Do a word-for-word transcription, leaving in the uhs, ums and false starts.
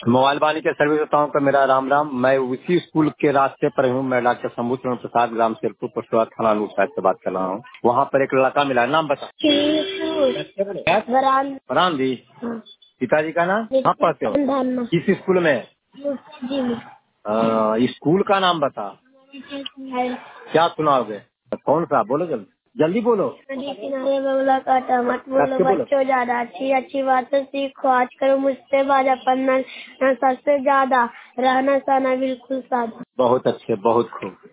Mobile वाणी के service बताऊँ का मेरा राम राम। मैं उसी स्कूल के रास्ते पर हूँ। मैं डॉक्टर शंभू चरण प्रसाद, ग्राम शेरपुर, पशुआ थाना नूर साहब से बात कर रहा हूँ। वहाँ पर एक लड़का मिला। नाम बता। फरहान। फरहान जी। हाँ। पिताजी का नाम? कहाँ पढ़ते हो? किस स्कूल में? जी में। आ, स्कूल का नाम बता। क्या सुनाओगे? कौन सा? बोलो जल्दी जल्दी बोलो। नदी किनारे बगुला काटा, मत बोलो बच्चों ज्यादा, अच्छी अच्छी बातें सीखो, आज करो मुझसे बाजा, पढ़ना ना सबसे ज्यादा, रहना सहना बिल्कुल सादा। बहुत अच्छे, बहुत खूब।